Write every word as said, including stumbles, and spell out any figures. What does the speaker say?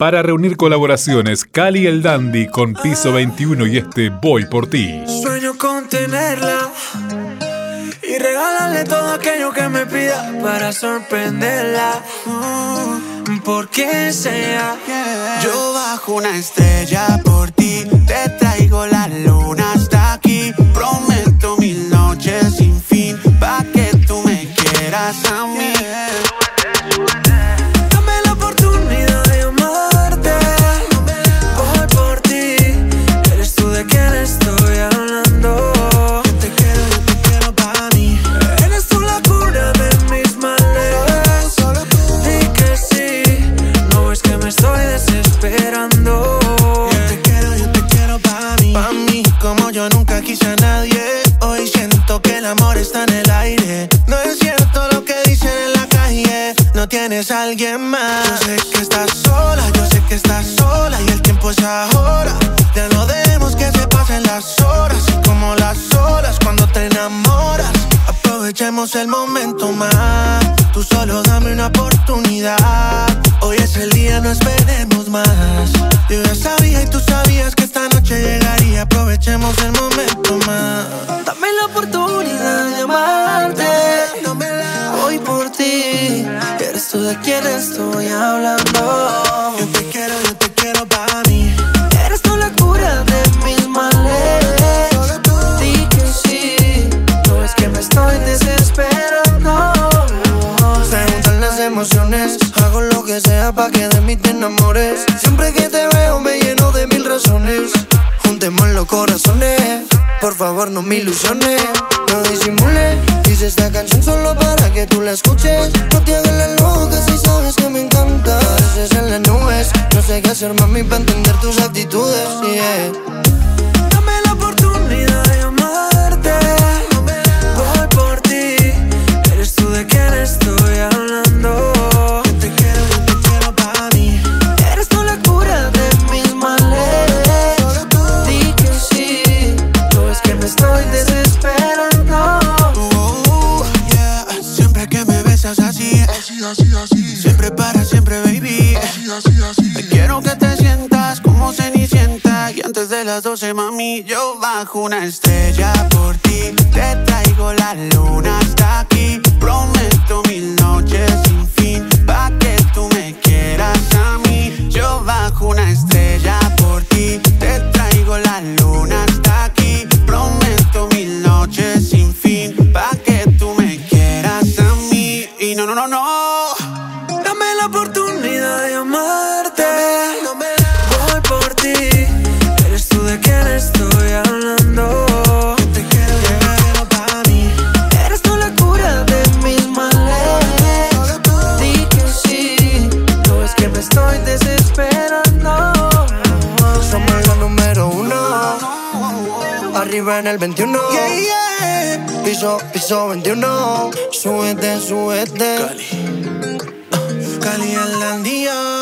Para reunir colaboraciones, Cali el Dandy con Piso veintiuno y este Voy por ti. Sueño con tenerla y regalarle todo aquello que me pida para sorprenderla. Mm, porque sea, yo bajo una estrella por ti, te traigo la luna hasta aquí. Prometo mil noches sin fin, pa' que tú me quieras a mí. Dame la oportunidad de amarte. Voy por ti, eres tú de quien estoy hablando. Yo te quiero, yo te quiero pa' mí. Eres tú la cura de mis males. Di que sí, no ves que me estoy desesperando. Yo te quiero, yo te quiero pa' mí. Pa' mí, como yo nunca quise a nadie. Hoy siento que el amor está en el aire. No es cierto lo que dicen en la calle. No tienes a alguien más. Yo sé que estás sola, yo sé que estás sola. Y el tiempo es ahora. Ya no dejemos que se pasen las horas. Y como las horas cuando te enamoras. Aprovechemos el momento más. Tú solo dame una oportunidad. Hoy es el día, no esperemos más. Yo ya sabía y tú sabías que esta noche llegaría. Aprovechemos el momento más. Dame la oportunidad de amarte. Voy por ti, eres tú de quien estoy hablando. Yo te quiero, yo te quiero pa' mí. Eres tú la cura de mis males. Di que sí, no es que me estoy desesperando. Se juntan las emociones, hago lo que sea pa' que de mí te enamores. Siempre que te veo me lleno de mil razones. Juntemos los corazones, por favor no me ilusiones. No disimules, hice esta canción solo para que tú la escuches. No te hagas la loca si sabes que me encanta. Pareces en las nubes, no sé qué hacer mami pa' entender tus actitudes, yeah. Dame la oportunidad de amarte. Voy por ti, eres tú de quien estoy hablando. Yo te quiero, yo te quiero pa' mí. Eres tú la cura de mis males. Di que sí, no es que me estoy desesperando. Uh, yeah. Siempre que me besas así, Así, así, así. siempre para siempre, baby. Así, así, así. Te quiero que te sientas como Cenicienta. Y antes de las doce, mami, yo bajo una estrella por ti. Te traigo la luna hasta aquí. Prometo mil noches sin fin, pa' que tú me quieras a mí. Yo bajo una estrella por ti. Te traigo la luna hasta aquí. Prometo mil noches sin fin, pa' que tú me quieras a mí. Y no, no, no, no. Dame la oportunidad de amarte. Voy por ti, eres tú de quien estoy hablando. Yo te quiero, yo te quiero pa' mí. Eres tú la cura de mis males. Di que sí, no es que me estoy desesperando. Somos la número uno, arriba en el veintiuno. Yeah, yeah. Piso, piso veintiuno. Súbete, súbete. Cali, Cali al día.